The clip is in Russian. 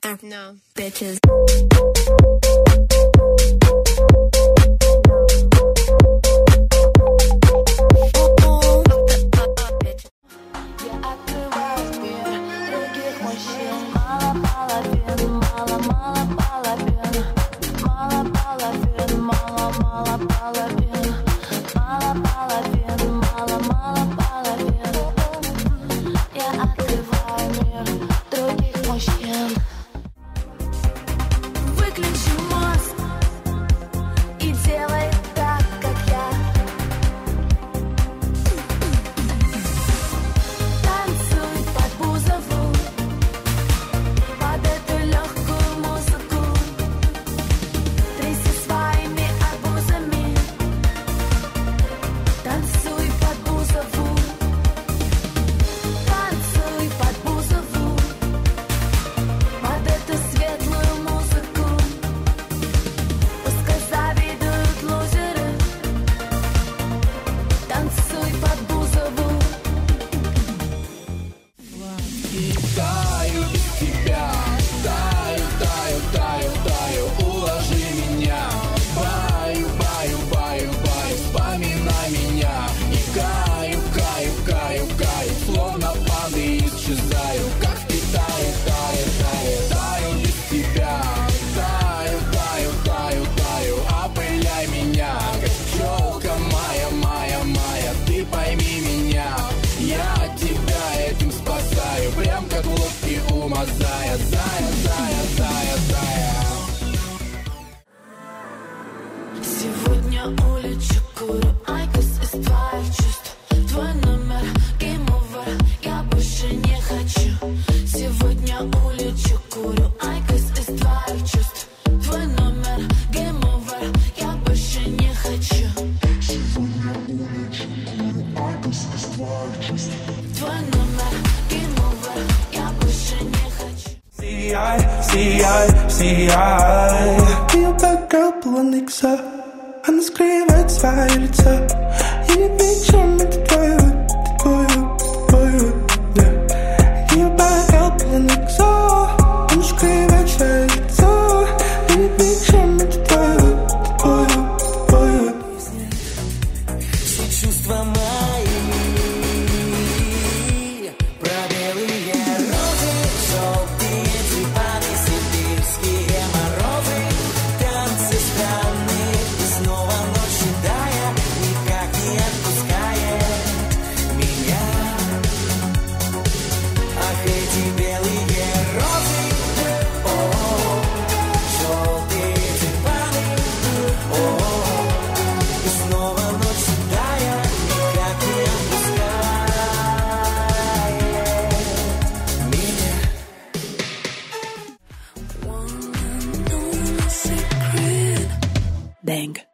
No. Bitches. Выключи мозг и делай так, как я. Танцуй под Бузову, под эту легкую музыку. Тряси своими арбузами. Танцуй под Бузову. Танцуй под Бузову, под эту светлую музыку. Пускай завидуют лузеры. Танцуй под Бузову. Таю без тебя, таю, таю, таю, таю, уложи меня. Баю, баю, баю, баю, вспоминай меня. И каю, каю, каю, каю, словно падаю, исчезаю, как в Китае, таю, таю, таю без тебя. Таю, таю, таю, таю, опыляй меня, как пчелка моя, моя, моя, ты пойми меня. Я тебя этим спасаю, прям как в лодке у Мазая. Зая, зая, зая, зая. Сегодня улечу, курю айкос из твоих чувств. Твой номер, game over, я больше не хочу. Сегодня улечу, курю айкос из твоих чувств. Твой номер, game over, я больше не хочу. Твой номер, game over, я больше не хочу. Ты bad girl, пулан икса. Она скрывает свое лицо. Я не вижу, это твой вот, твой вот, твой вот, yeah. Ты bad girl, пулан икса. Она скрывает свое лицо. Я не вижу, это твой вот, твой вот, твой вот. Все чувства мои, пробелые розы, желтые тюльпаны, сибирские морозы, танцы странные, и снова ночь седая, никак не отпускает меня. Ах, эти белые розы, о, желтые тюльпаны, о, и снова ночь седая, никак не отпускает меня. One and only secret. Bang.